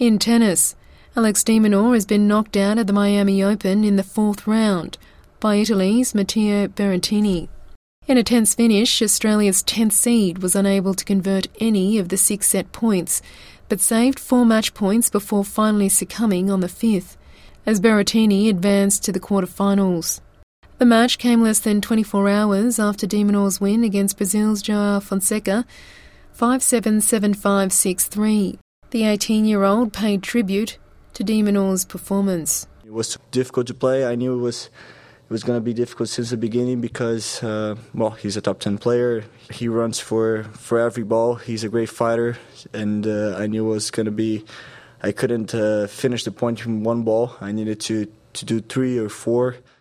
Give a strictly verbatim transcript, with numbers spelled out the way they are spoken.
In tennis, Alex de Minaur has been knocked out of the Miami Open in the fourth round by Italy's Matteo Berrettini. In a tense finish, Australia's tenth seed was unable to convert any of the six set points, but saved four match points before finally succumbing on the fifth, as Berrettini advanced to the quarterfinals. The match came less than twenty-four hours after de Minaur's win against Brazil's João Fonseca, five seven, seven five, six three. The eighteen-year-old paid tribute to de Minaur's performance. It was difficult to play. I knew it was it was going to be difficult since the beginning because, uh, well, he's a top ten player. He runs for, for every ball. He's a great fighter, and uh, I knew it was going to be... I couldn't uh, finish the point from one ball. I needed to, to do three or four.